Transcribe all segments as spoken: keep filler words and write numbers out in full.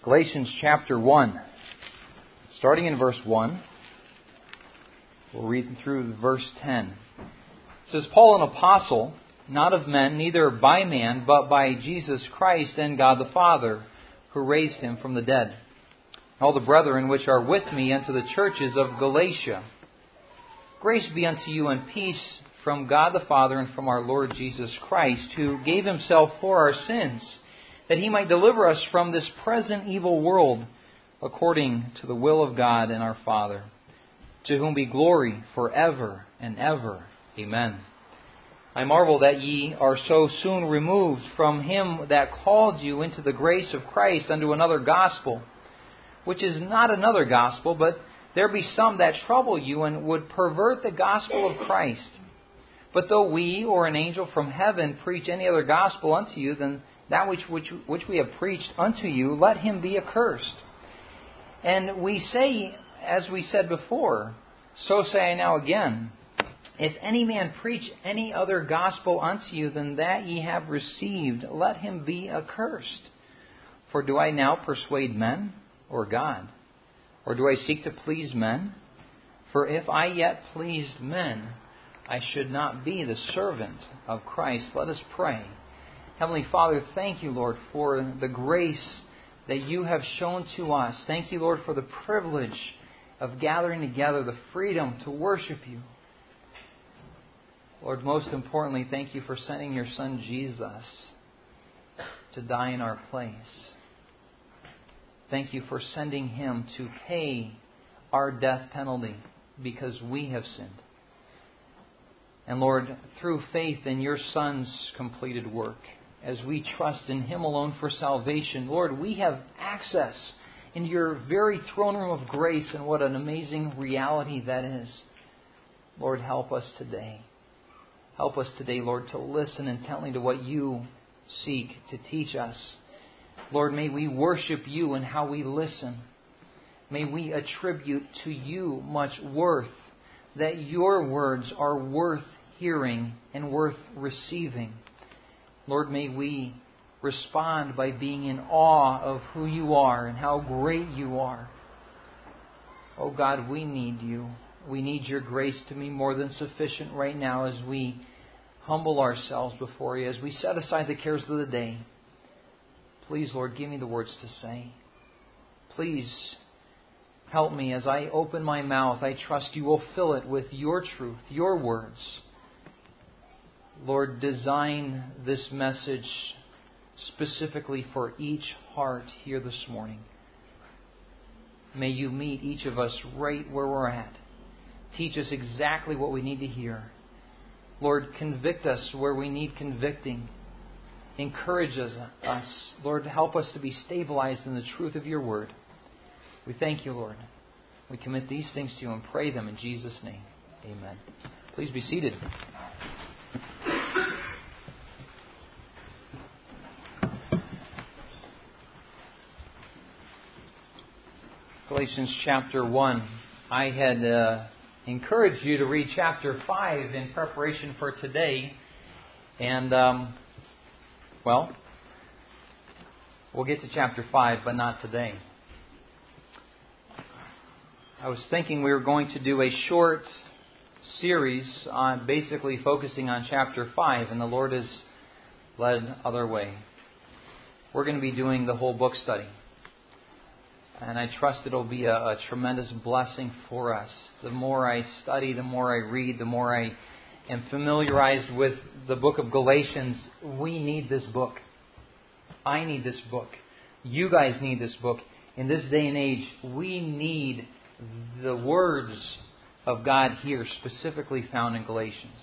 Galatians chapter one, starting in verse one. We'll read through verse ten. It says, Paul, an apostle, not of men, neither by man, but by Jesus Christ and God the Father, who raised him from the dead. All the brethren which are with me unto the churches of Galatia. Grace be unto you and peace from God the Father and from our Lord Jesus Christ, who gave himself for our sins, that he might deliver us from this present evil world, according to the will of God and our Father, to whom be glory forever and ever. Amen. I marvel that ye are so soon removed from him that called you into the grace of Christ unto another gospel, which is not another gospel, but there be some that trouble you and would pervert the gospel of Christ. But though we or an angel from heaven preach any other gospel unto you than that which, which, which we have preached unto you, let him be accursed. And we say, as we said before, so say I now again, if any man preach any other gospel unto you than that ye have received, let him be accursed. For do I now persuade men or God? Or do I seek to please men? For if I yet pleased men, I should not be the servant of Christ. Let us pray. Heavenly Father, thank you, Lord, for the grace that you have shown to us. Thank you, Lord, for the privilege of gathering together, the freedom to worship you. Lord, most importantly, thank you for sending your Son Jesus to die in our place. Thank you for sending him to pay our death penalty because we have sinned. And Lord, through faith in your Son's completed work, as we trust in him alone for salvation, Lord, we have access into your very throne room of grace, and what an amazing reality that is. Lord, help us today. Help us today, Lord, to listen intently to what you seek to teach us. Lord, may we worship you in how we listen. May we attribute to you much worth, that your words are worth hearing and worth receiving. Lord, may we respond by being in awe of who you are and how great you are. Oh God, we need you. We need your grace to be more than sufficient right now as we humble ourselves before you, as we set aside the cares of the day. Please, Lord, give me the words to say. Please help me as I open my mouth. I trust you will fill it with your truth, your words. Lord, design this message specifically for each heart here this morning. May you meet each of us right where we're at. Teach us exactly what we need to hear. Lord, convict us where we need convicting. Encourage us. Lord, help us to be stabilized in the truth of your word. We thank you, Lord. We commit these things to you and pray them in Jesus' name. Amen. Please be seated. Galatians chapter one. I had uh, encouraged you to read chapter five in preparation for today. And, um, well, we'll get to chapter five, but not today. I was thinking we were going to do a short series on basically focusing on chapter five, and the Lord has led other way. We're going to be doing the whole book study. And I trust it'll be a, a tremendous blessing for us. The more I study, the more I read, the more I am familiarized with the book of Galatians. We need this book. I need this book. You guys need this book. In this day and age, we need the words of God here, specifically found in Galatians.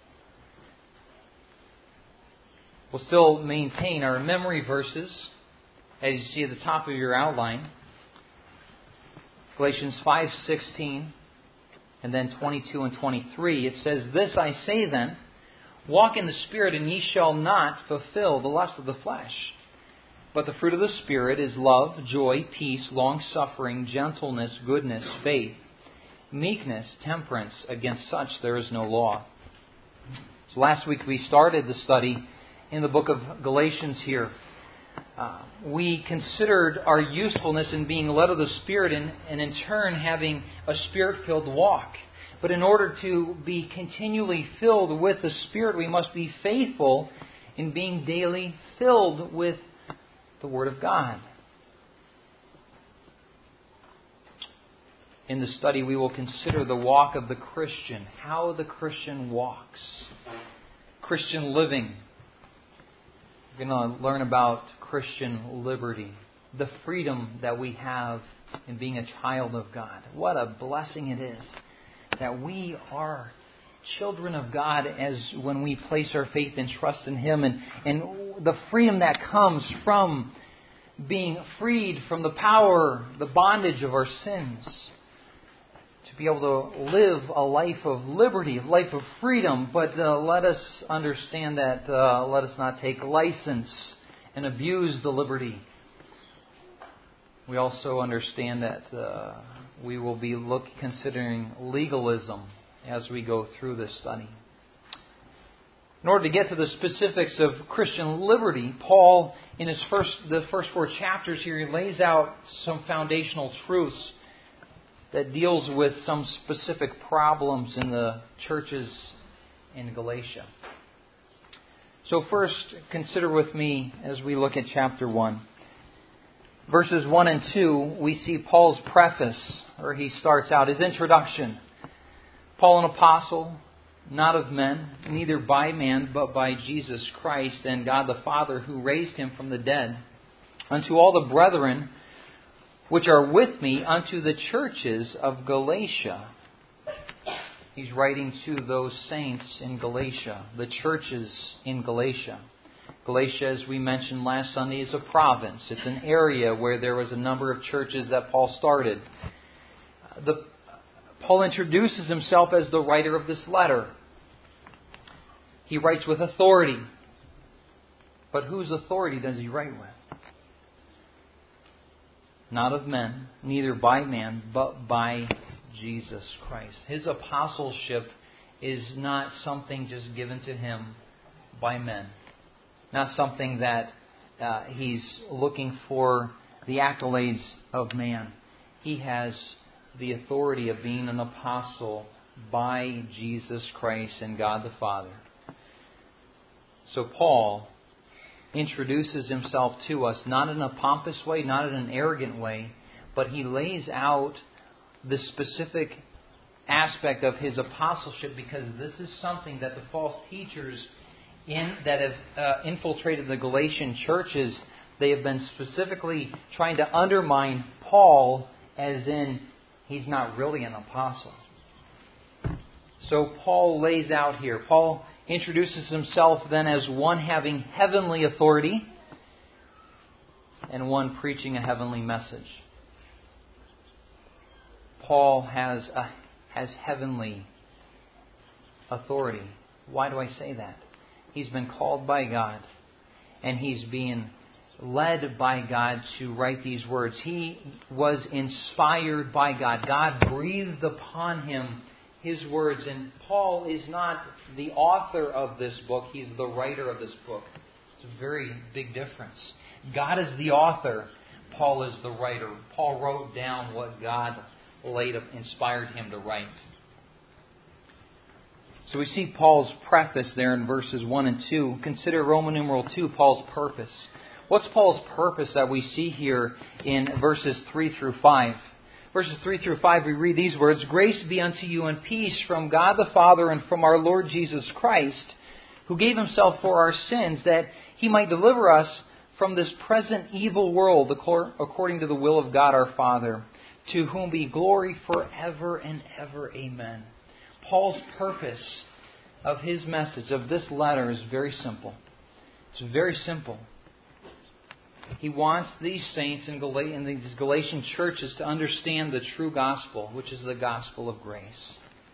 We'll still maintain our memory verses, as you see at the top of your outline. Galatians five sixteen and then twenty-two and twenty-three. It says, This I say then, walk in the Spirit, and ye shall not fulfill the lust of the flesh. But the fruit of the Spirit is love, joy, peace, long-suffering, gentleness, goodness, faith, meekness, temperance. Against such there is no law. So last week we started the study in the book of Galatians here. uh, we considered our usefulness in being led of the Spirit and, and in turn having a Spirit-filled walk. But in order to be continually filled with the Spirit, we must be faithful in being daily filled with the Word of God. In the study, we will consider the walk of the Christian, how the Christian walks, Christian living. We're going to learn about Christian liberty, the freedom that we have in being a child of God. What a blessing it is that we are children of God as when we place our faith and trust in Him, and, and the freedom that comes from being freed from the power, the bondage of our sins. To be able to live a life of liberty, a life of freedom, but uh, let us understand that uh, let us not take license and abuse the liberty. We also understand that uh, we will be look considering legalism as we go through this study. In order to get to the specifics of Christian liberty, Paul, in his first the first four chapters here, he lays out some foundational truths that deals with some specific problems in the churches in Galatia. So first, consider with me as we look at chapter one. Verses one and two, we see Paul's preface, or he starts out his introduction. Paul, an apostle, not of men, neither by man, but by Jesus Christ and God the Father, who raised Him from the dead, unto all the brethren which are with me, unto the churches of Galatia. He's writing to those saints in Galatia, the churches in Galatia. Galatia, as we mentioned last Sunday, is a province. It's an area where there was a number of churches that Paul started. The, Paul introduces himself as the writer of this letter. He writes with authority. But whose authority does he write with? Not of men, neither by man, but by Jesus Christ. His apostleship is not something just given to him by men. Not something that uh, he's looking for the accolades of man. He has the authority of being an apostle by Jesus Christ and God the Father. So Paul introduces himself to us, not in a pompous way, not in an arrogant way, but he lays out the specific aspect of his apostleship, because this is something that the false teachers in that have uh, infiltrated the Galatian churches, they have been specifically trying to undermine Paul, as in he's not really an apostle. So Paul lays out here, Paul introduces himself then as one having heavenly authority and one preaching a heavenly message. Paul has a, has heavenly authority. Why do I say that? He's been called by God, and he's being led by God to write these words. He was inspired by God. God breathed upon him His words. And Paul is not the author of this book. He's the writer of this book. It's a very big difference. God is the author. Paul is the writer. Paul wrote down what God laid up, inspired him to write. So we see Paul's preface there in verses one and two. Consider Roman numeral two, Paul's purpose. What's Paul's purpose that we see here in verses three through five? Verses three through five, we read these words: Grace be unto you and peace from God the Father and from our Lord Jesus Christ, who gave Himself for our sins, that He might deliver us from this present evil world, according to the will of God our Father, to whom be glory forever and ever. Amen. Paul's purpose of his message, of this letter, is very simple. It's very simple. He wants these saints in, Gal- in these Galatian churches to understand the true gospel, which is the gospel of grace.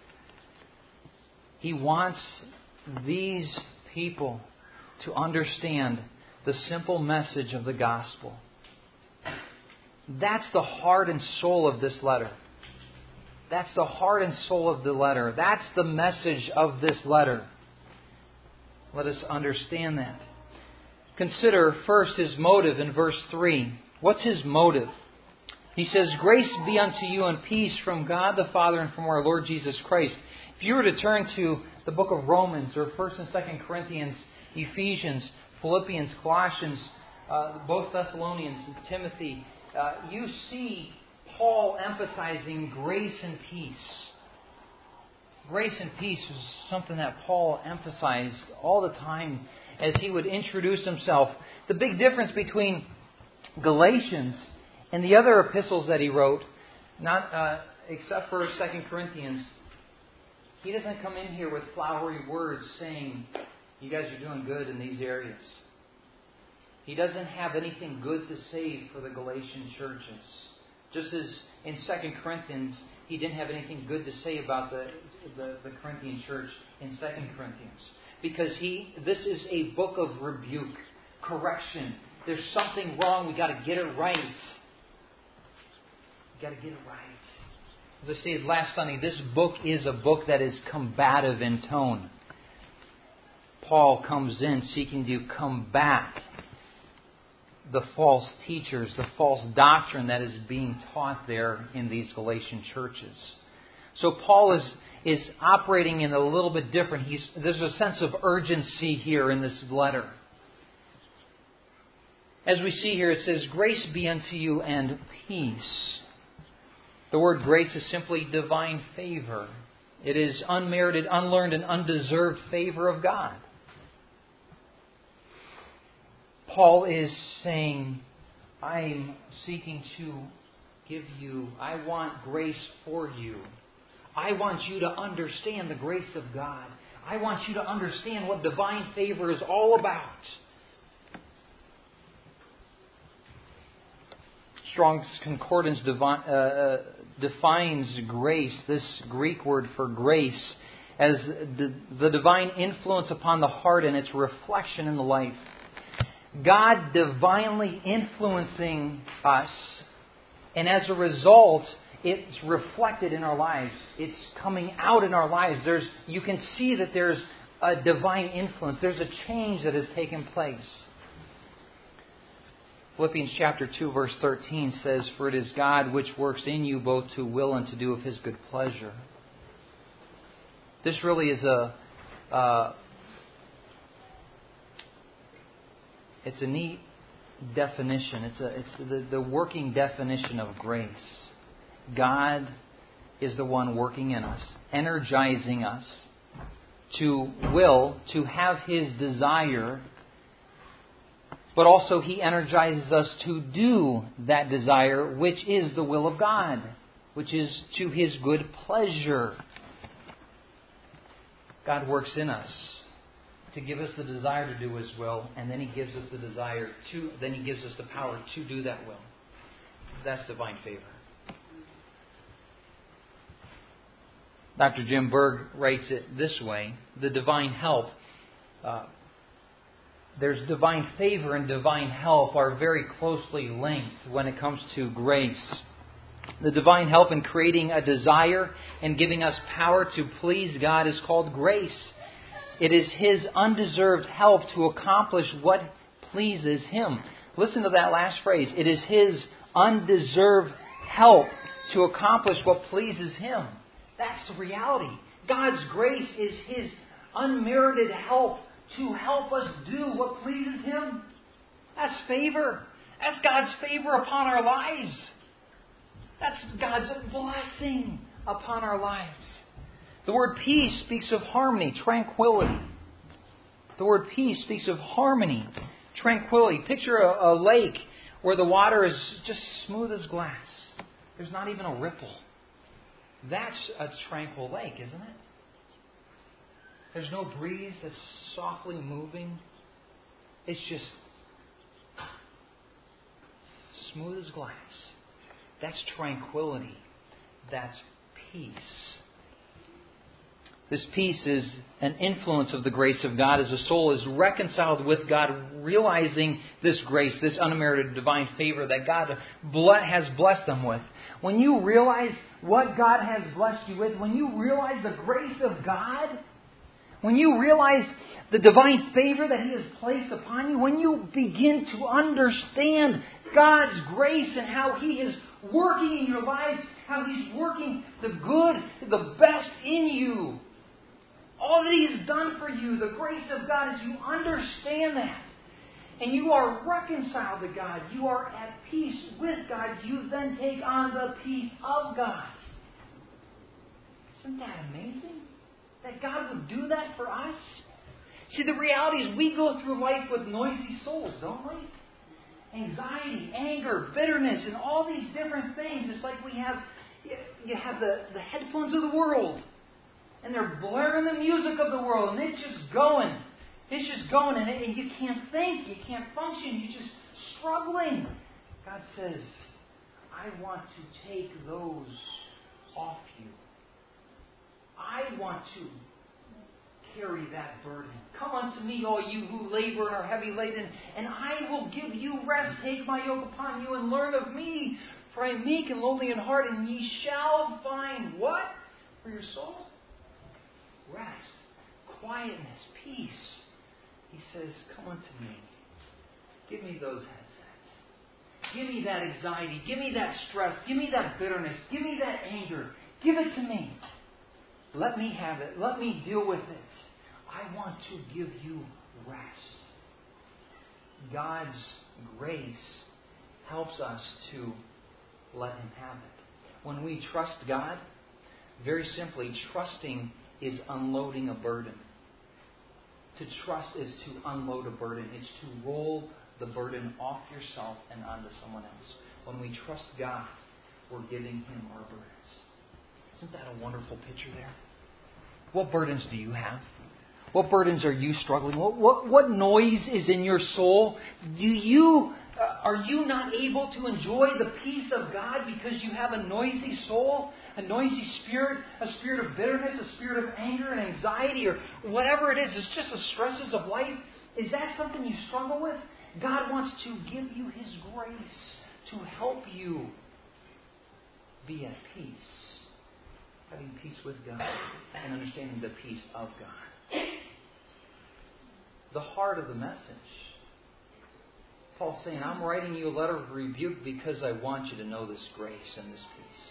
He wants these people to understand the simple message of the gospel. That's the heart and soul of this letter. That's the heart and soul of the letter. That's the message of this letter. Let us understand that. consider first his motive in verse three. What's his motive? He says, "Grace be unto you and peace from God the Father and from our Lord Jesus Christ." If you were to turn to the book of Romans or First and Second Corinthians, Ephesians, Philippians, Colossians, uh, both Thessalonians and Timothy, uh, you see Paul emphasizing grace and peace. Grace and peace was something that Paul emphasized all the time as he would introduce himself. The big difference between Galatians and the other epistles that he wrote, not uh, except for Second Corinthians, he doesn't come in here with flowery words saying, "You guys are doing good in these areas." He doesn't have anything good to say for the Galatian churches. Just as in Second Corinthians, he didn't have anything good to say about the, the, the Corinthian church in Second Corinthians. Because he, this is a book of rebuke, correction. There's something wrong. We've got to get it right. We've got to get it right. As I stated last Sunday, this book is a book that is combative in tone. Paul comes in seeking to combat the false teachers, the false doctrine that is being taught there in these Galatian churches. So Paul is is operating in a little bit different. He's, there's a sense of urgency here in this letter. As we see here, it says, "Grace be unto you and peace." The word grace is simply divine favor. It is unmerited, unlearned, and undeserved favor of God. Paul is saying, I'm seeking to give you, I want grace for you. I want you to understand the grace of God. I want you to understand what divine favor is all about. Strong's Concordance devi- uh, uh, defines grace, this Greek word for grace, as the, the divine influence upon the heart and its reflection in the life. God divinely influencing us, and as a result, it's reflected in our lives. It's coming out in our lives. There's, you can see that there's a divine influence. There's a change that has taken place. Philippians chapter two verse thirteen says, "For it is God which works in you both to will and to do of His good pleasure." This really is a uh, it's a neat definition. It's a it's the, the working definition of grace. God is the one working in us, energizing us to will, to have His desire. But also He energizes us to do that desire, which is the will of God, which is to His good pleasure. God works in us to give us the desire to do His will, and then He gives us the desire to, then He gives us the power to do that will. That's divine favor. Doctor Jim Berg writes it this way: the divine help. Uh, There's divine favor and divine help are very closely linked when it comes to grace. The divine help in creating a desire and giving us power to please God is called grace. It is His undeserved help to accomplish what pleases Him. Listen to that last phrase. It is His undeserved help to accomplish what pleases Him. That's the reality. God's grace is His unmerited help to help us do what pleases Him. That's favor. That's God's favor upon our lives. That's God's blessing upon our lives. The word peace speaks of harmony, tranquility. The word peace speaks of harmony, tranquility. Picture a, a lake where the water is just smooth as glass. There's not even a ripple. That's a tranquil lake, isn't it? There's no breeze that's softly moving. It's just smooth as glass. That's tranquility. That's peace. This peace is an influence of the grace of God as the soul is reconciled with God, realizing this grace, this unmerited divine favor that God has blessed them with. When you realize what God has blessed you with, when you realize the grace of God, when you realize the divine favor that He has placed upon you, when you begin to understand God's grace and how He is working in your lives, how He's working the good, the best in you, all that He has done for you, the grace of God, as you understand that, and you are reconciled to God, you are at peace with God, you then take on the peace of God. Isn't that amazing? That God would do that for us? See, the reality is we go through life with noisy souls, don't we? Anxiety, anger, bitterness, and all these different things. It's like we have, you have the, the headphones of the world, and they're blaring the music of the world, and it's just going. It's just going, and, and you can't think, you can't function, you're just struggling. God says, I want to take those off you. I want to carry that burden. Come unto me, all you who labor and are heavy laden, and I will give you rest. Take my yoke upon you and learn of me, for I am meek and lowly in heart, and ye shall find what? For your soul? Rest, quietness, peace. He says, come unto me. Give me those headsets. Give me that anxiety. Give me that stress. Give me that bitterness. Give me that anger. Give it to me. Let me have it. Let me deal with it. I want to give you rest. God's grace helps us to let Him have it. When we trust God, very simply, trusting is unloading a burden. To trust is to unload a burden. It's to roll the burden off yourself and onto someone else. When we trust God, we're giving Him our burdens. Isn't that a wonderful picture there? What burdens do you have? What burdens are you struggling? What what, what noise is in your soul? Do you uh, are you not able to enjoy the peace of God because you have a noisy soul, a noisy spirit, a spirit of bitterness, a spirit of anger and anxiety, or whatever it is? It's just the stresses of life. Is that something you struggle with? God wants to give you His grace to help you be at peace. Having peace with God and understanding the peace of God. The heart of the message. Paul's saying, I'm writing you a letter of rebuke because I want you to know this grace and this peace.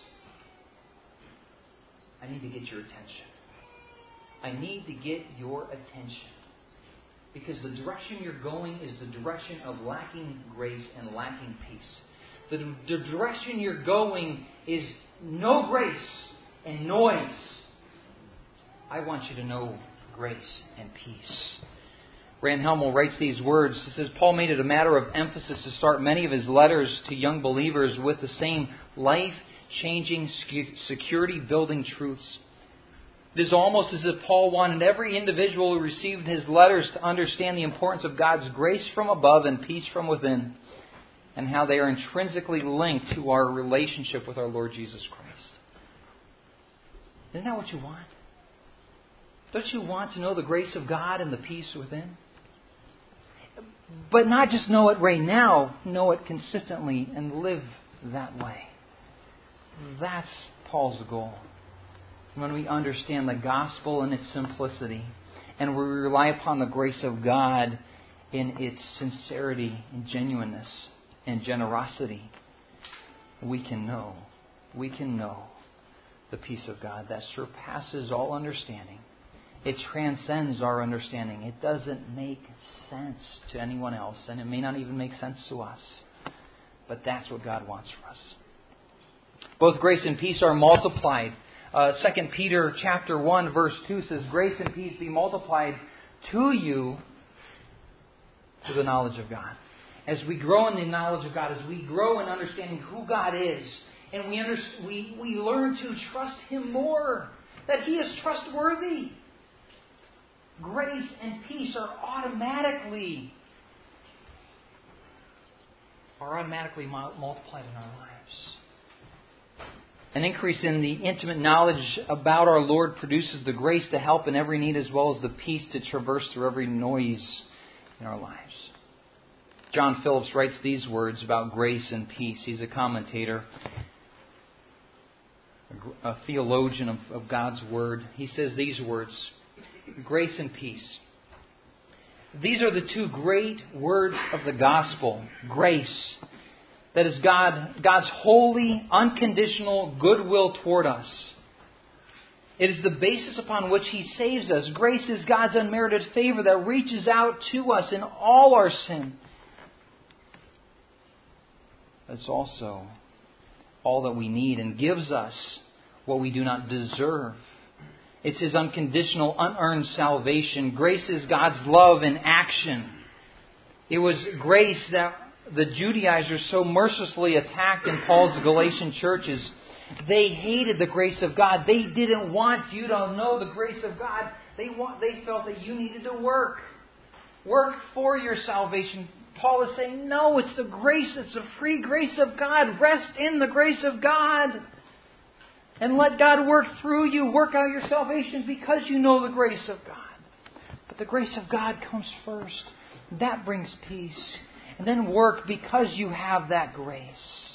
I need to get your attention. I need to get your attention. Because the direction you're going is the direction of lacking grace and lacking peace. The, the direction you're going is no grace and noise. I want you to know grace and peace. Rand Hemel writes these words. He says, Paul made it a matter of emphasis to start many of his letters to young believers with the same life-changing, security-building truths. It is almost as if Paul wanted every individual who received his letters to understand the importance of God's grace from above and peace from within, and how they are intrinsically linked to our relationship with our Lord Jesus Christ. Isn't that what you want? Don't you want to know the grace of God and the peace within? But not just know it right now, know it consistently and live that way. That's Paul's goal. When we understand the gospel in its simplicity and we rely upon the grace of God in its sincerity and genuineness and generosity, we can know, we can know the peace of God that surpasses all understanding. It transcends our understanding. It doesn't make sense to anyone else, and it may not even make sense to us. But that's what God wants for us. Both grace and peace are multiplied. Uh, Second Peter chapter one verse two says, grace and peace be multiplied to you through the knowledge of God. As we grow in the knowledge of God, as we grow in understanding who God is, and we, under, we, we learn to trust Him more, that He is trustworthy, grace and peace are automatically are automatically multiplied in our lives. An increase in the intimate knowledge about our Lord produces the grace to help in every need as well as the peace to traverse through every noise in our lives. John Phillips writes these words about grace and peace. He's a commentator, a theologian of, of God's Word. He says these words, grace and peace. These are the two great words of the gospel. Grace. That is God, God's holy, unconditional goodwill toward us. It is the basis upon which He saves us. Grace is God's unmerited favor that reaches out to us in all our sin. It's also all that we need and gives us what we do not deserve. It's His unconditional, unearned salvation. Grace is God's love in action. It was grace that the Judaizers so mercilessly attacked in Paul's Galatian churches. They hated the grace of God. They didn't want you to know the grace of God. They want, they felt that you needed to work. Work for your salvation. Paul is saying, no, it's the grace. It's the free grace of God. Rest in the grace of God. And let God work through you. Work out your salvation because you know the grace of God. But the grace of God comes first. That brings peace. And then work because you have that grace.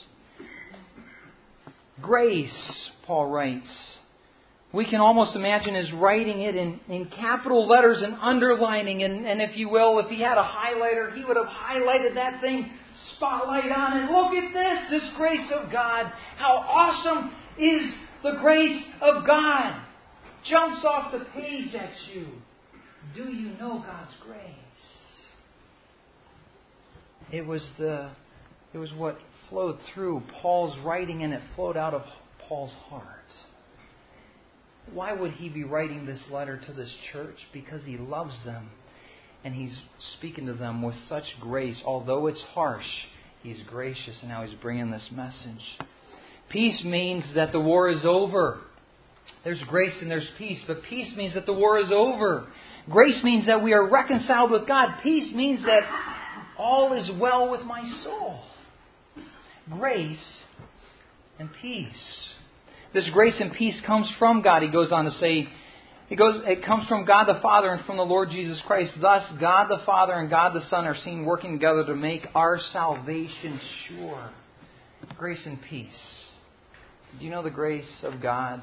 Grace, Paul writes. We can almost imagine his writing it in, in capital letters and underlining. And, and if you will, if he had a highlighter, he would have highlighted that thing, spotlight on it. Look at this, this grace of God. How awesome is the grace of God. Jumps off the page at you. Do you know God's grace? It was the, it was what flowed through Paul's writing, and it flowed out of Paul's heart. Why would he be writing this letter to this church? Because he loves them, and he's speaking to them with such grace. Although it's harsh, he's gracious, and now he's bringing this message. Peace means that the war is over. There's grace and there's peace, but peace means that the war is over. Grace means that we are reconciled with God. Peace means that all is well with my soul. Grace and peace. This grace and peace comes from God. He goes on to say, it goes. It comes from God the Father and from the Lord Jesus Christ. Thus, God the Father and God the Son are seen working together to make our salvation sure. Grace and peace. Do you know the grace of God?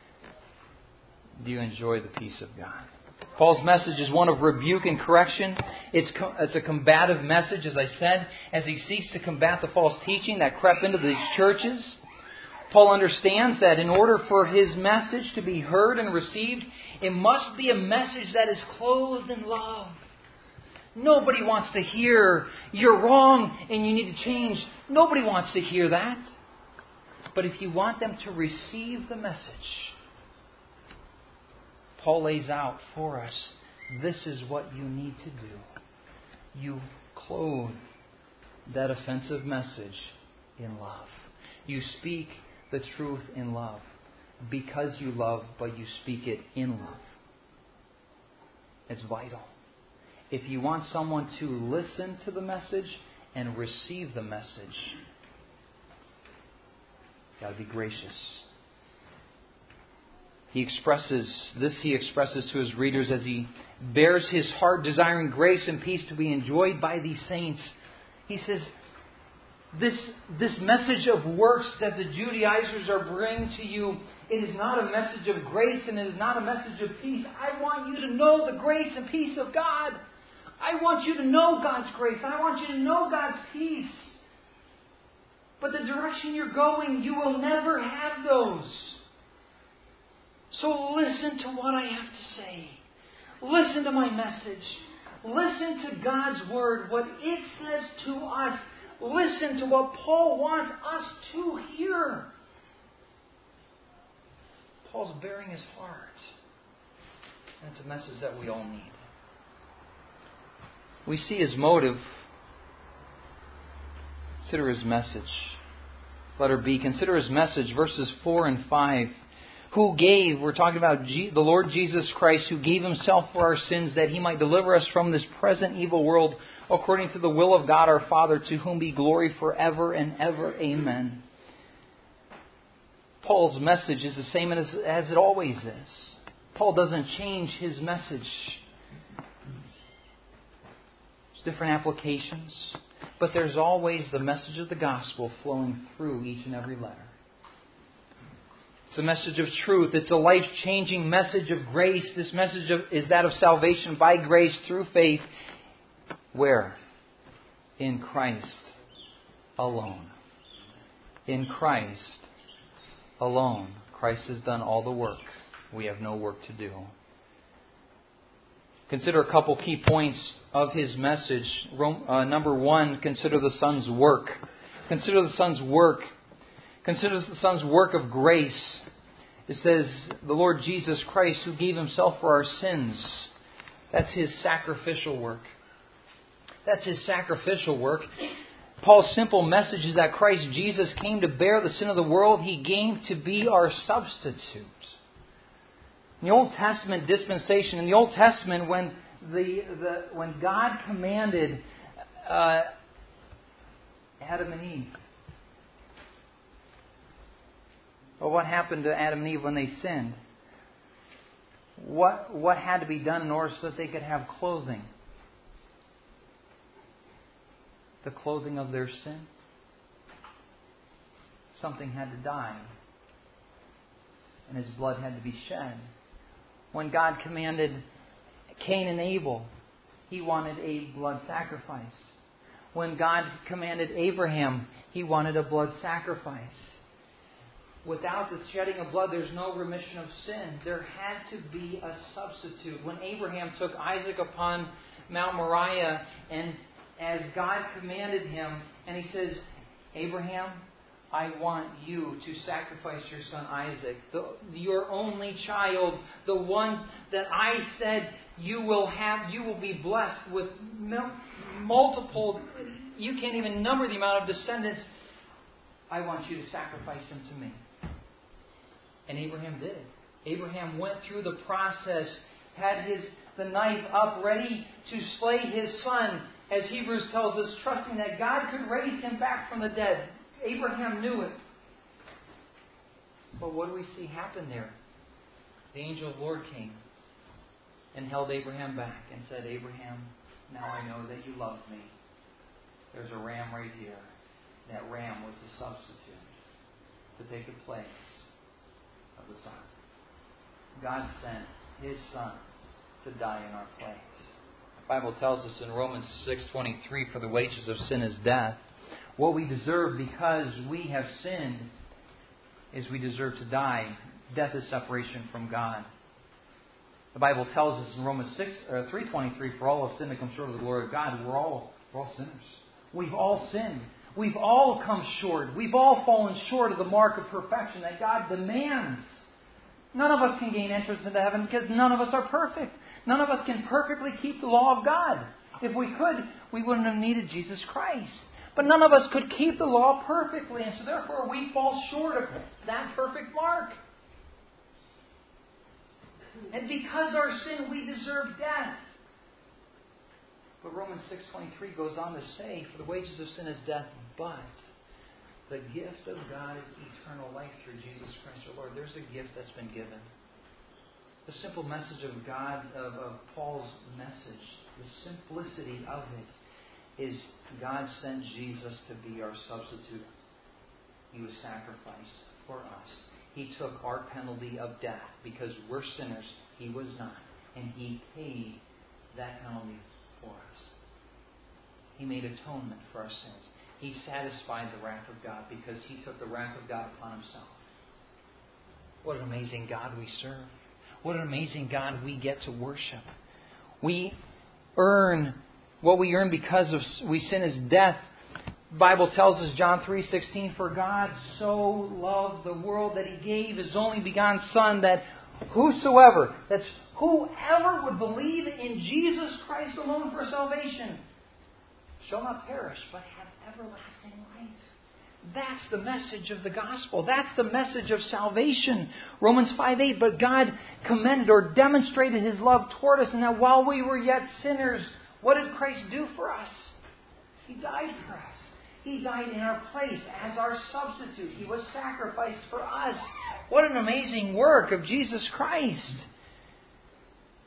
Do you enjoy the peace of God? Paul's message is one of rebuke and correction. It's, it's a combative message, as I said, as he seeks to combat the false teaching that crept into these churches. Paul understands that in order for his message to be heard and received, it must be a message that is clothed in love. Nobody wants to hear, you're wrong and you need to change. Nobody wants to hear that. But if you want them to receive the message, Paul lays out for us, this is what you need to do. You clothe that offensive message in love. You speak the truth in love because you love, but you speak it in love. It's vital. If you want someone to listen to the message and receive the message, you've got to be gracious. He expresses, this he expresses to his readers as he bears his heart desiring grace and peace to be enjoyed by these saints. He says, this, this message of works that the Judaizers are bringing to you, it is not a message of grace and it is not a message of peace. I want you to know the grace and peace of God. I want you to know God's grace. I want you to know God's peace. But the direction you're going, you will never have those. So listen to what I have to say. Listen to my message. Listen to God's Word, what it says to us. Listen to what Paul wants us to hear. Paul's bearing his heart. And it's a message that we all need. We see his motive. Consider his message. Letter B. Consider his message, verses four and five. Who gave, we're talking about G, the Lord Jesus Christ, who gave Himself for our sins that He might deliver us from this present evil world, according to the will of God our Father, to whom be glory forever and ever. Amen. Paul's message is the same as, as it always is. Paul doesn't change his message. There's different applications, but there's always the message of the gospel flowing through each and every letter. It's a message of truth. It's a life-changing message of grace. This message of, is that of salvation by grace through faith. Where? In Christ alone. In Christ alone. Christ has done all the work. We have no work to do. Consider a couple key points of His message. Uh, number one, consider the Son's work. Consider the Son's work. Consider the Son's work of grace. It says, the Lord Jesus Christ who gave Himself for our sins. That's His sacrificial work. That's His sacrificial work. Paul's simple message is that Christ Jesus came to bear the sin of the world. He came to be our substitute. In the Old Testament dispensation, in the Old Testament, when the, the when God commanded uh, Adam and Eve, well, what happened to Adam and Eve when they sinned? What what had to be done in order so that they could have clothing? The clothing of their sin? Something had to die. And His blood had to be shed. When God commanded Cain and Abel, He wanted a blood sacrifice. When God commanded Abraham, He wanted a blood sacrifice. Without the shedding of blood, there's no remission of sin. There had to be a substitute. When Abraham took Isaac upon Mount Moriah, and as God commanded him, and He says, Abraham, I want you to sacrifice your son Isaac, the, your only child, the one that I said you will have, you will be blessed with multiple, you can't even number the amount of descendants. I want you to sacrifice him to me. And Abraham did. Abraham went through the process, had his the knife up ready to slay his son, as Hebrews tells us, trusting that God could raise him back from the dead. Abraham knew it. But what do we see happen there? The angel of the Lord came and held Abraham back and said, Abraham, now I know that you love me. There's a ram right here. That ram was the substitute to take the place of the Son. God sent His Son to die in our place. The Bible tells us in Romans six twenty-three, for the wages of sin is death. What we deserve because we have sinned is we deserve to die. Death is separation from God. The Bible tells us in Romans six, uh, three twenty-three, for all have sinned and come short of the glory of God. We're all, we're all sinners. We've all sinned. We've all come short. We've all fallen short of the mark of perfection that God demands. None of us can gain entrance into heaven because none of us are perfect. None of us can perfectly keep the law of God. If we could, we wouldn't have needed Jesus Christ. But none of us could keep the law perfectly, and so therefore we fall short of that perfect mark. And because our sin, we deserve death. But Romans six twenty-three goes on to say, for the wages of sin is death, but the gift of God is eternal life through Jesus Christ our Lord. There's a gift that's been given. The simple message of God, of, of Paul's message, the simplicity of it, is God sent Jesus to be our substitute. He was sacrificed for us. He took our penalty of death because we're sinners. He was not. And He paid that penalty for us. He made atonement for our sins. He satisfied the wrath of God because He took the wrath of God upon Himself. What an amazing God we serve. What an amazing God we get to worship. We earn what we earn because of we sin is death. The Bible tells us, John three sixteen, for God so loved the world that He gave His only begotten Son, that whosoever, that's whoever would believe in Jesus Christ alone for salvation, shall not perish, but have everlasting life. That's the message of the gospel. That's the message of salvation. Romans five eight, but God commended or demonstrated His love toward us, and that while we were yet sinners, what did Christ do for us? He died for us. He died in our place as our substitute. He was sacrificed for us. What an amazing work of Jesus Christ.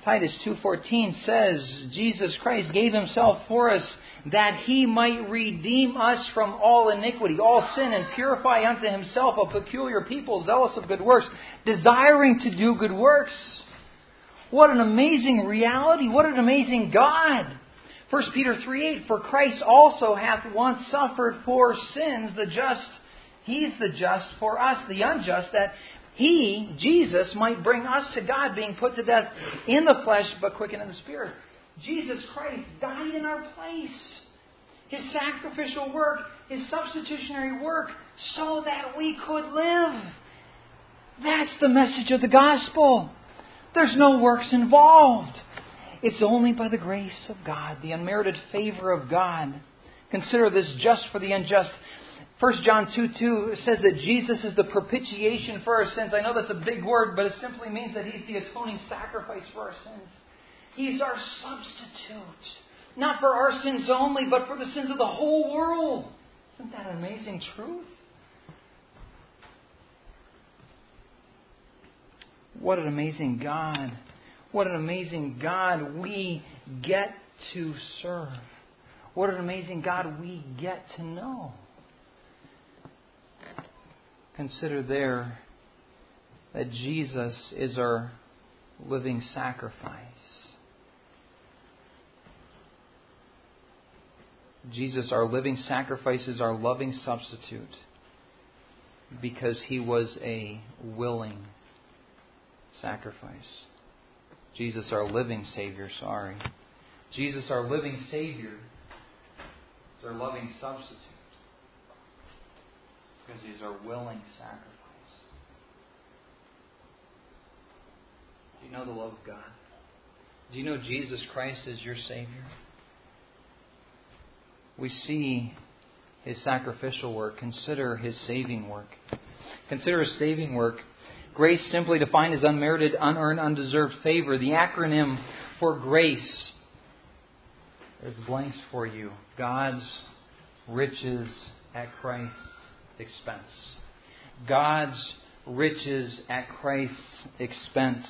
Titus two fourteen says, Jesus Christ gave Himself for us that He might redeem us from all iniquity, all sin, and purify unto Himself a peculiar people, zealous of good works, desiring to do good works. What an amazing reality. What an amazing God. First Peter three eight, for Christ also hath once suffered for sins, the just, He's the just for us, the unjust, that He, Jesus, might bring us to God, being put to death in the flesh, but quickened in the Spirit. Jesus Christ died in our place. His sacrificial work, His substitutionary work, so that we could live. That's the message of the gospel. There's no works involved. It's only by the grace of God, the unmerited favor of God. Consider this just for the unjust. First John two two says that Jesus is the propitiation for our sins. I know that's a big word, but it simply means that He's the atoning sacrifice for our sins. He's our substitute. Not for our sins only, but for the sins of the whole world. Isn't that an amazing truth? What an amazing God. What an amazing God we get to serve. What an amazing God we get to know. Consider there that Jesus is our living sacrifice. Jesus, our living sacrifice, is our loving substitute because He was a willing sacrifice. Jesus, our living Savior, sorry. Jesus, our living Savior, is our loving substitute because He's our willing sacrifice. Do you know the love of God? Do you know Jesus Christ is your Savior? We see His sacrificial work. Consider His saving work. Consider His saving work. Grace, simply defined as unmerited, unearned, undeserved favor. The acronym for grace. There's blanks for you. God's riches at Christ's expense. God's riches at Christ's expense.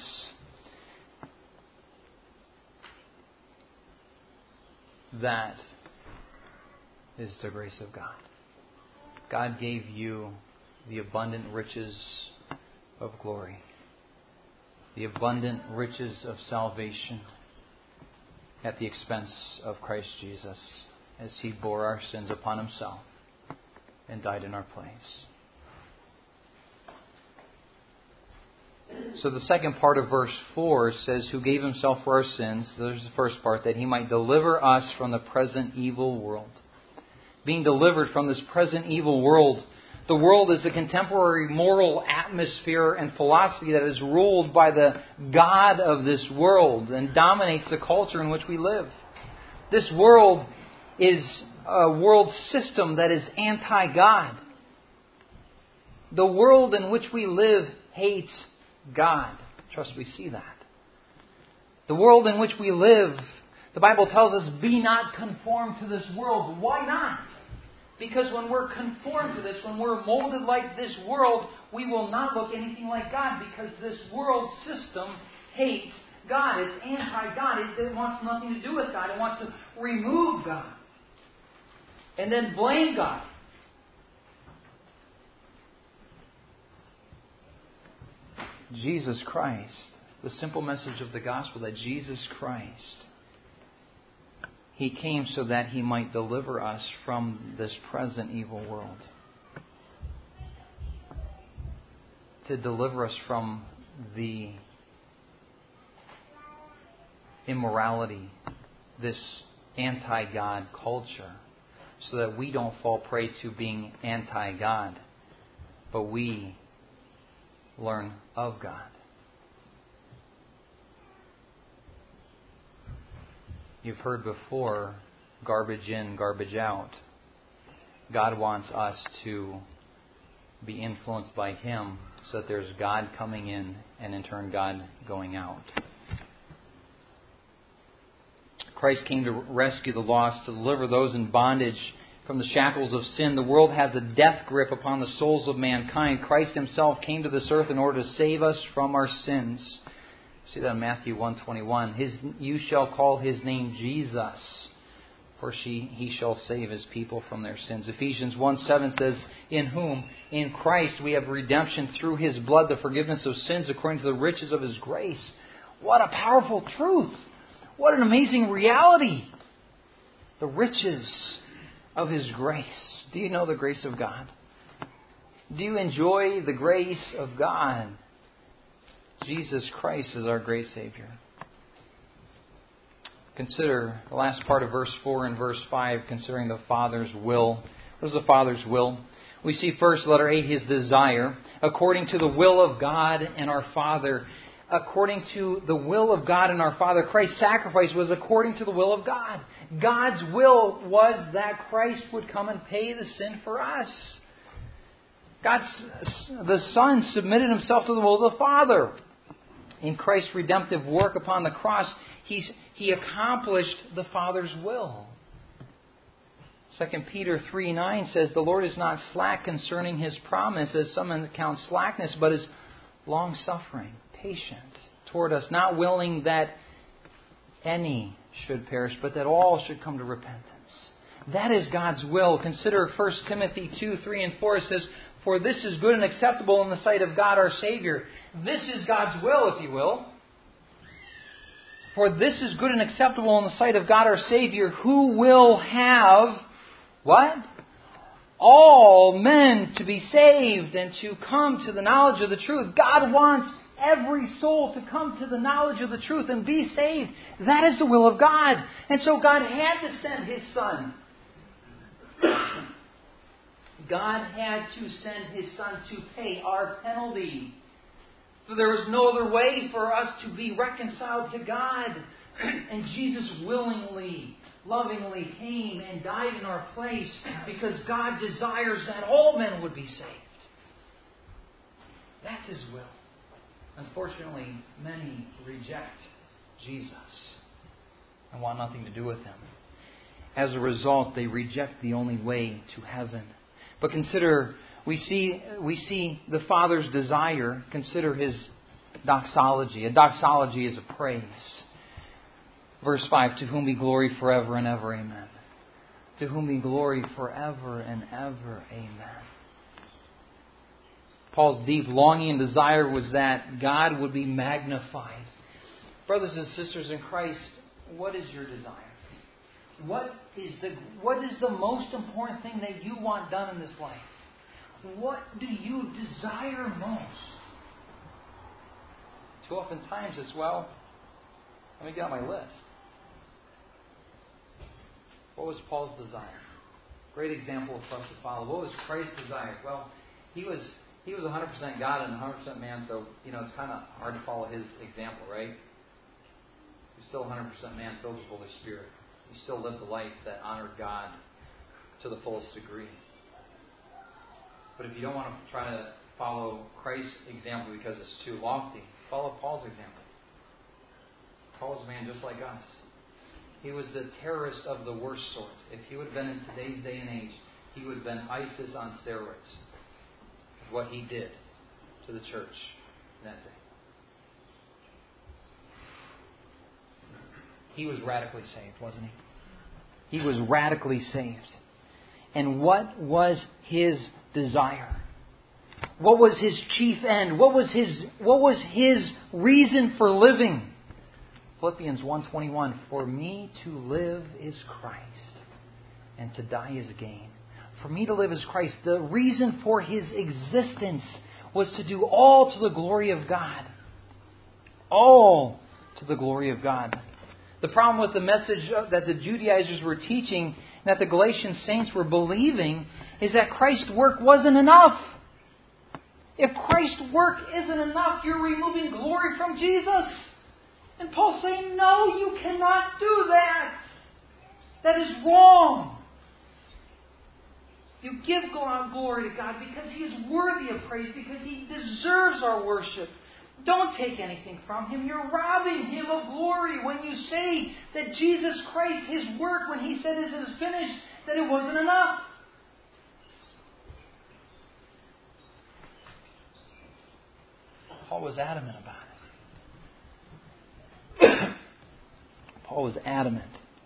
That is the grace of God. God gave you the abundant riches of glory, the abundant riches of salvation at the expense of Christ Jesus as He bore our sins upon Himself and died in our place. So the second part of verse four says, who gave Himself for our sins, there's the first part, that He might deliver us from the present evil world. Being delivered from this present evil world. The world is the contemporary moral atmosphere and philosophy that is ruled by the God of this world and dominates the culture in which we live. This world is a world system that is anti-God. The world in which we live hates God. Trust we see that. The world in which we live, the Bible tells us, be not conformed to this world. Why not? Because when we're conformed to this, when we're molded like this world, we will not look anything like God, because this world system hates God. It's anti-God. It, it wants nothing to do with God. It wants to remove God. And then blame God. Jesus Christ, the simple message of the gospel that Jesus Christ, He came so that He might deliver us from this present evil world. To deliver us from the immorality, this anti-God culture, so that we don't fall prey to being anti-God, but we learn of God. You've heard before, garbage in, garbage out. God wants us to be influenced by Him so that there's God coming in and in turn God going out. Christ came to rescue the lost, to deliver those in bondage from the shackles of sin. The world has a death grip upon the souls of mankind. Christ Himself came to this earth in order to save us from our sins, See that in Matthew one twenty-one. His, you shall call His name Jesus, for she, He shall save His people from their sins. Ephesians one seven says, in whom, in Christ, we have redemption through His blood, the forgiveness of sins according to the riches of His grace. What a powerful truth! What an amazing reality! The riches of His grace. Do you know the grace of God? Do you enjoy the grace of God? Jesus Christ is our great Savior. Consider the last part of verse four and verse five, considering the Father's will. What is the Father's will? We see first, letter A, His desire, according to the will of God and our Father. According to the will of God and our Father, Christ's sacrifice was according to the will of God. God's will was that Christ would come and pay the sin for us. God's, the Son submitted Himself to the will of the Father. In Christ's redemptive work upon the cross, he's, He accomplished the Father's will. Second Peter three nine says, the Lord is not slack concerning His promise, as some count slackness, but is long-suffering, patient toward us, not willing that any should perish, but that all should come to repentance. That is God's will. Consider First Timothy two three and four. It says, for this is good and acceptable in the sight of God our Savior. This is God's will, if you will. For this is good and acceptable in the sight of God our Savior, who will have, what? All men to be saved and to come to the knowledge of the truth. God wants every soul to come to the knowledge of the truth and be saved. That is the will of God. And so God had to send His Son. God had to send His Son to pay our penalty. For there was no other way for us to be reconciled to God. And Jesus willingly, lovingly came and died in our place because God desires that all men would be saved. That's His will. Unfortunately, many reject Jesus and want nothing to do with Him. As a result, they reject the only way to heaven. But consider, we see we see the Father's desire. Consider His doxology. A doxology is a praise. Verse five, to whom be glory forever and ever, amen. To whom be glory forever and ever, amen. Paul's deep longing and desire was that God would be magnified. Brothers and sisters in Christ, what is your desire? What is the what is the most important thing that you want done in this life? What do you desire most? Too often times it's, well, let me get on my list. What was Paul's desire? Great example for us to follow. What was Christ's desire? Well, he was he was one hundred percent God and one hundred percent man, so you know it's kind of hard to follow His example, right? He's still one hundred percent man, filled with the Holy Spirit. He still lived a life that honored God to the fullest degree. But if you don't want to try to follow Christ's example because it's too lofty, follow Paul's example. Paul was a man just like us. He was the terrorist of the worst sort. If he would have been in today's day and age, he would have been ISIS on steroids. What he did to the church that day. He was radically saved, wasn't he? He was radically saved. And what was his desire? What was his chief end? What was his what was his reason for living? Philippians one twenty-one, for me to live is Christ, and to die is gain. For me to live is Christ. The reason for his existence was to do all to the glory of God. All to the glory of God. The problem with the message that the Judaizers were teaching, that the Galatian saints were believing, is that Christ's work wasn't enough. If Christ's work isn't enough, you're removing glory from Jesus. And Paul's saying, no, you cannot do that. That is wrong. You give glory to God because He is worthy of praise, because He deserves our worship. Don't take anything from Him. You're robbing Him of glory when you say that Jesus Christ, His work, when He said it is finished, that it wasn't enough. Paul was adamant about it. Paul was adamant.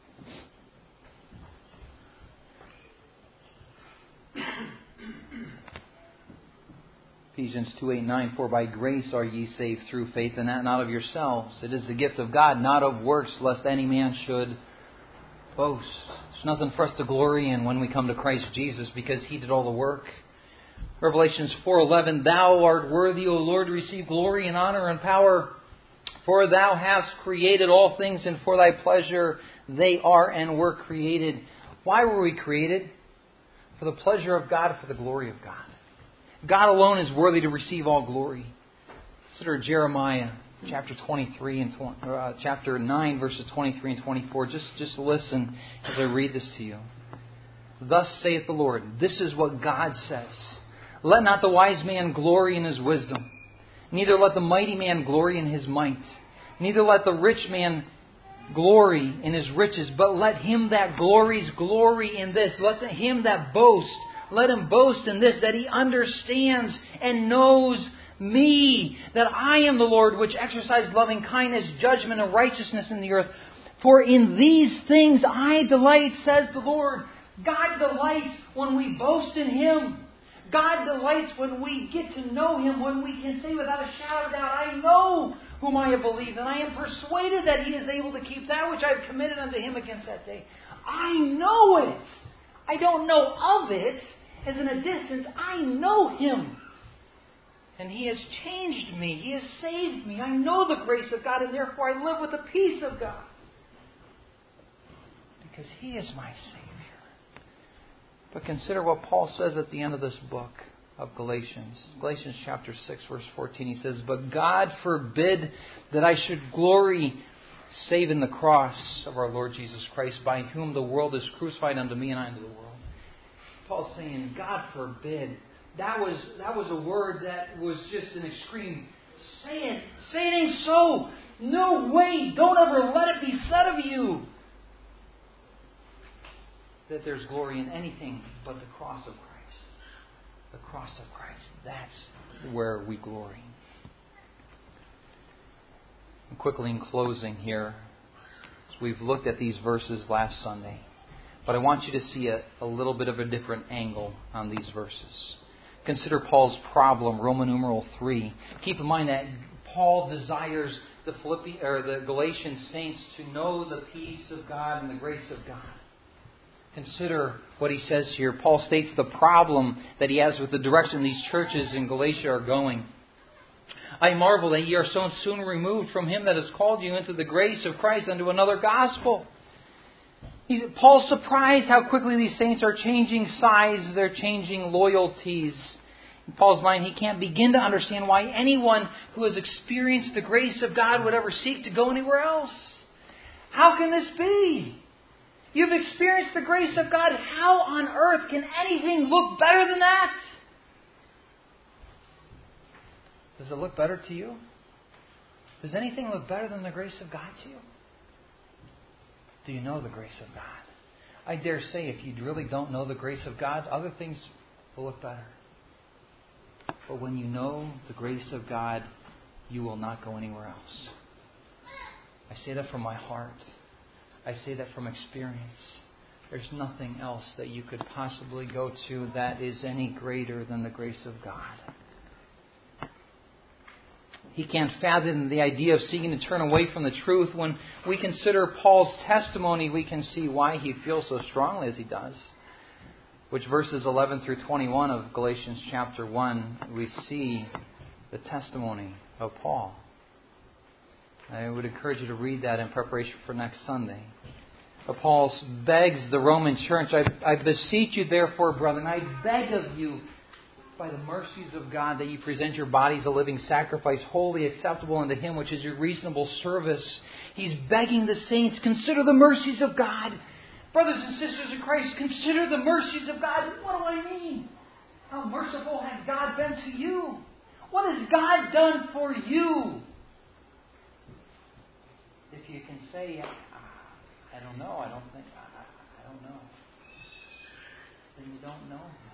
Ephesians two, eight, nine, for by grace are ye saved through faith, and that not of yourselves. It is the gift of God, not of works, lest any man should boast. There's nothing for us to glory in when we come to Christ Jesus, because He did all the work. Revelations four eleven, Thou art worthy, O Lord, to receive glory and honor and power, for Thou hast created all things, and for Thy pleasure they are and were created. Why were we created? For the pleasure of God, for the glory of God. God alone is worthy to receive all glory. Consider Jeremiah chapter twenty-three and uh, chapter nine, verses twenty-three and twenty-four. Just, just listen as I read this to you. Thus saith the Lord, this is what God says. Let not the wise man glory in his wisdom, neither let the mighty man glory in his might, neither let the rich man glory in his riches, but let him that glories glory in this. Let him that boasts, let him boast in this, that he understands and knows Me, that I am the Lord, which exercise loving kindness, judgment, and righteousness in the earth. For in these things I delight, says the Lord. God delights when we boast in Him. God delights when we get to know Him, when we can say without a shadow of doubt, I know whom I have believed, and I am persuaded that He is able to keep that which I have committed unto Him against that day. I know it. I don't know of it as in a distance. I know Him. And He has changed me. He has saved me. I know the grace of God, and therefore I live with the peace of God. Because He is my Savior. But consider what Paul says at the end of this book of Galatians. Galatians chapter six, verse fourteen. He says, But God forbid that I should glory save in the cross of our Lord Jesus Christ, by whom the world is crucified unto me and I unto the world. Paul's saying, God forbid. That was that was a word that was just an extreme. Say it. Say it ain't so. No way. Don't ever let it be said of you that there's glory in anything but the cross of Christ. The cross of Christ. That's where we glory. And quickly in closing here, as we've looked at these verses last Sunday, but I want you to see a, a little bit of a different angle on these verses. Consider Paul's problem, Roman numeral three. Keep in mind that Paul desires the Philippi, or the Galatian saints to know the peace of God and the grace of God. Consider what he says here. Paul states the problem that he has with the direction these churches in Galatia are going. I marvel that ye are so soon removed from Him that has called you into the grace of Christ unto another gospel. He's, Paul's surprised how quickly these saints are changing sides, they're changing loyalties. In Paul's mind, he can't begin to understand why anyone who has experienced the grace of God would ever seek to go anywhere else. How can this be? You've experienced the grace of God. How on earth can anything look better than that? Does it look better to you? Does anything look better than the grace of God to you? Do you know the grace of God? I dare say if you really don't know the grace of God, other things will look better. But when you know the grace of God, you will not go anywhere else. I say that from my heart. I say that from experience. There's nothing else that you could possibly go to that is any greater than the grace of God. He can't fathom the idea of seeking to turn away from the truth. When we consider Paul's testimony, we can see why he feels so strongly as he does. Which verses eleven through twenty-one of Galatians chapter one, we see the testimony of Paul. I would encourage you to read that in preparation for next Sunday. But Paul begs the Roman church, I, I beseech you therefore, brethren, I beg of you, by the mercies of God, that you present your bodies a living sacrifice, wholly acceptable unto Him, which is your reasonable service. He's begging the saints, consider the mercies of God. Brothers and sisters in Christ, consider the mercies of God. What do I mean? How merciful has God been to you? What has God done for you? If you can say, I don't know, I don't think, I, I don't know, then you don't know Him.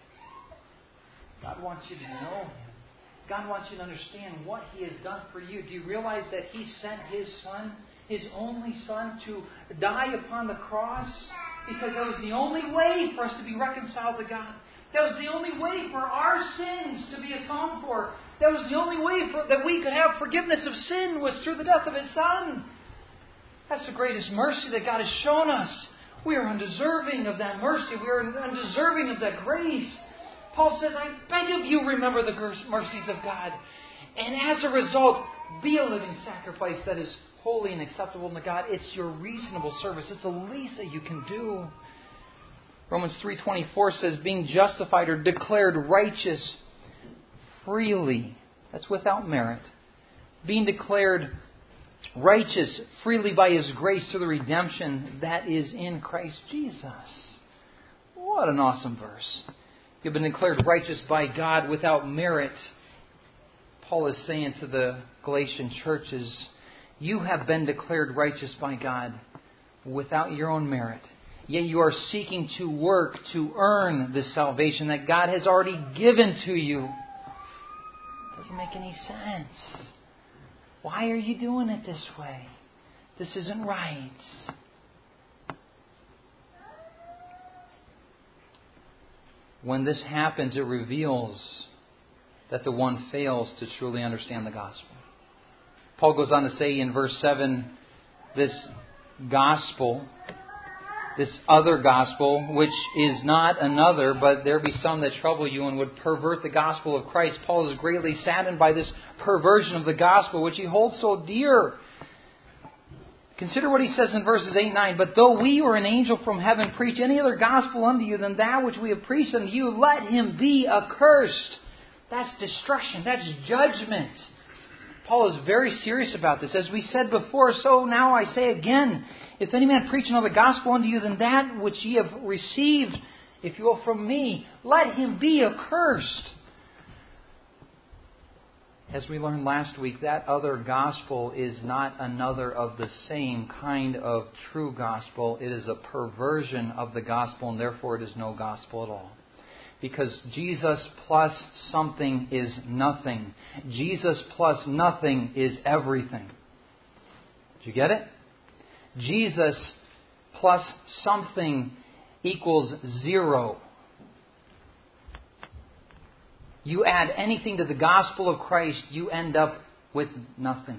God wants you to know Him. God wants you to understand what He has done for you. Do you realize that He sent His Son His only Son to die upon the cross, because that was the only way for us to be reconciled to God. That was the only way for our sins to be atoned for. That was the only way for, that we could have forgiveness of sin, was through the death of His Son. That's the greatest mercy that God has shown us. We are undeserving of that mercy. We are undeserving of that grace. Paul says, I beg of you, remember the mercies of God. And as a result, be a living sacrifice that is holy and acceptable to God. It's your reasonable service. It's the least that you can do. Romans three twenty-four says, being justified or declared righteous freely. That's without merit. Being declared righteous freely by His grace through the redemption that is in Christ Jesus. What an awesome verse. You've been declared righteous by God without merit. Paul is saying to the Galatian churches, you have been declared righteous by God without your own merit. Yet you are seeking to work to earn this salvation that God has already given to you. It doesn't make any sense. Why are you doing it this way? This isn't right. When this happens, it reveals that the one fails to truly understand the gospel. Paul goes on to say in verse seven, this gospel, this other gospel, which is not another, but there be some that trouble you and would pervert the gospel of Christ. Paul is greatly saddened by this perversion of the gospel, which he holds so dear. Consider what he says in verses eight and nine. But though we or an angel from heaven preach any other gospel unto you than that which we have preached unto you, let him be accursed. That's destruction. That's judgment. Paul is very serious about this. As we said before, so now I say again, if any man preach another gospel unto you than that which ye have received, if you will, from me, let him be accursed. As we learned last week, that other gospel is not another of the same kind of true gospel. It is a perversion of the gospel, and therefore it is no gospel at all. Because Jesus plus something is nothing. Jesus plus nothing is everything. Did you get it? Jesus plus something equals zero. You add anything to the gospel of Christ, you end up with nothing.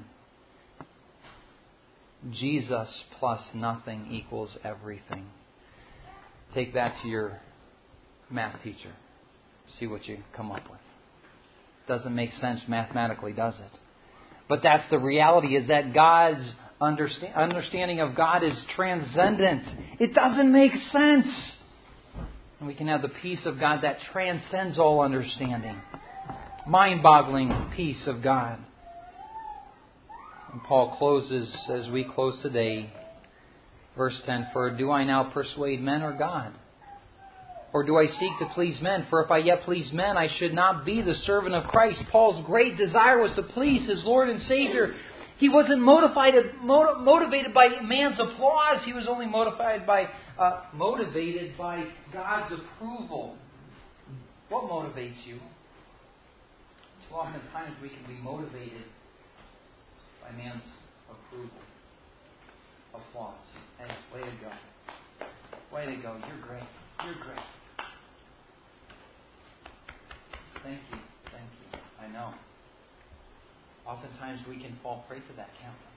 Jesus plus nothing equals everything. Take that to your math teacher. See what you come up with. Doesn't make sense mathematically, does it? But that's the reality, is that God's understand, understanding of God is transcendent. It doesn't make sense. And we can have the peace of God that transcends all understanding. Mind-boggling peace of God. And Paul closes, as we close today, verse ten, for do I now persuade men or God? Or do I seek to please men? For if I yet please men, I should not be the servant of Christ. Paul's great desire was to please his Lord and Savior. He wasn't motivated motivated by man's applause. He was only motivated by uh, motivated by God's approval. What motivates you? Too often times we can be motivated by man's approval, applause. Hey, way to go! Way to go! You're great. You're great. Thank you. Thank you. I know. Oftentimes we can fall prey to that, can't we?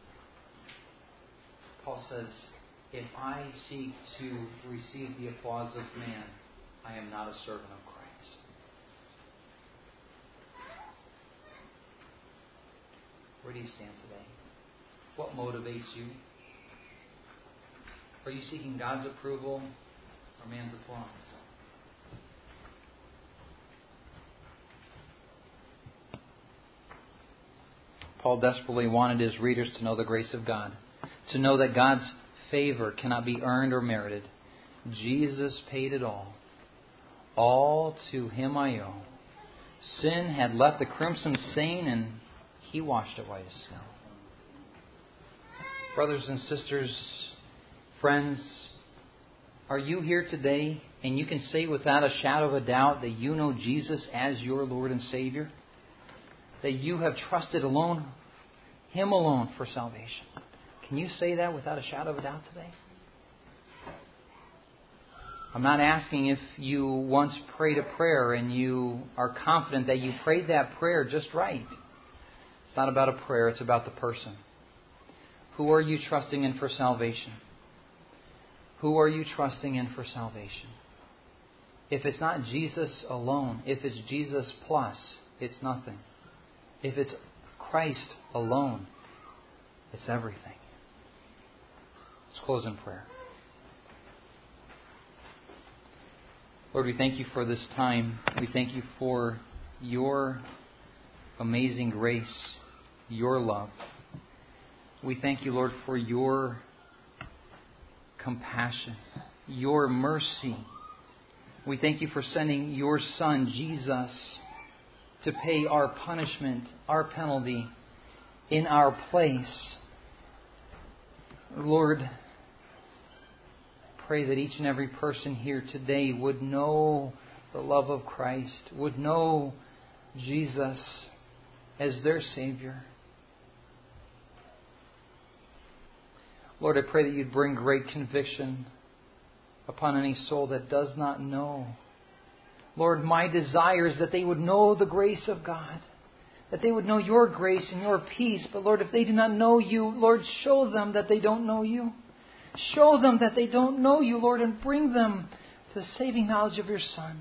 Paul says, if I seek to receive the applause of man, I am not a servant of Christ. Where do you stand today? What motivates you? Are you seeking God's approval or man's applause? Paul desperately wanted his readers to know the grace of God, to know that God's favor cannot be earned or merited. Jesus paid it all. All to Him I owe. Sin had left the crimson stain, and He washed it white as snow. Brothers and sisters, friends, are you here today and you can say without a shadow of a doubt that you know Jesus as your Lord and Savior? That you have trusted alone, Him alone for salvation. Can you say that without a shadow of a doubt today? I'm not asking if you once prayed a prayer and you are confident that you prayed that prayer just right. It's not about a prayer, it's about the person. Who are you trusting in for salvation? Who are you trusting in for salvation? If it's not Jesus alone, if it's Jesus plus, it's nothing. If it's Christ alone, it's everything. Let's close in prayer. Lord, we thank you for this time. We thank you for your amazing grace, your love. We thank you, Lord, for your compassion, your mercy. We thank you for sending your Son, Jesus, to pay our punishment, our penalty, in our place. Lord, pray that each and every person here today would know the love of Christ, would know Jesus as their Savior. Lord, I pray that you'd bring great conviction upon any soul that does not know. Lord, my desire is that they would know the grace of God, that they would know your grace and your peace. But Lord, if they do not know you, Lord, show them that they don't know you. Show them that they don't know you, Lord, and bring them to the saving knowledge of your Son.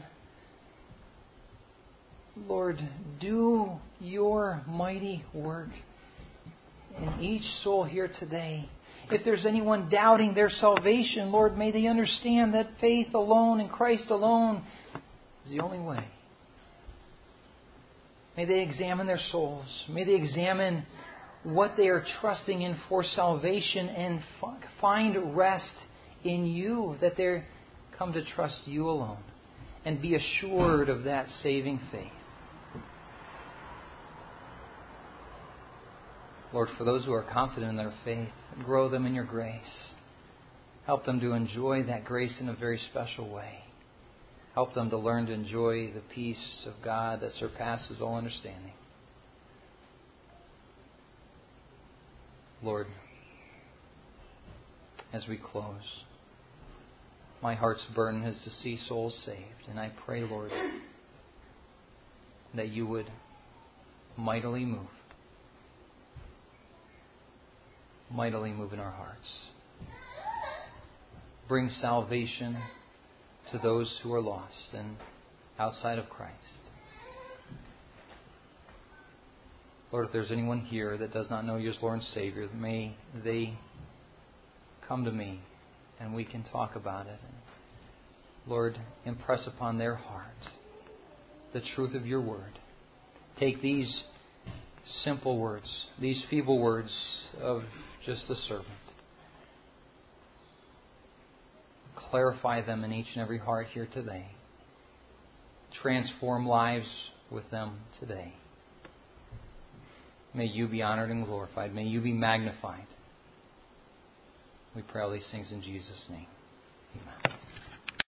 Lord, do your mighty work in each soul here today. If there's anyone doubting their salvation, Lord, may they understand that faith alone in Christ alone is the only way. May they examine their souls. May they examine what they are trusting in for salvation and find rest in you, that they come to trust you alone and be assured of that saving faith. Lord, for those who are confident in their faith, grow them in your grace. Help them to enjoy that grace in a very special way. Help them to learn to enjoy the peace of God that surpasses all understanding. Lord, as we close, my heart's burden is to see souls saved. And I pray, Lord, that you would mightily move. Mightily move in our hearts. Bring salvation to those who are lost and outside of Christ. Lord, if there's anyone here that does not know you as Lord and Savior, may they come to me and we can talk about it. Lord, impress upon their hearts the truth of your word. Take these simple words, these feeble words of just the servant. Clarify them in each and every heart here today. Transform lives with them today. May you be honored and glorified. May you be magnified. We pray all these things in Jesus' name.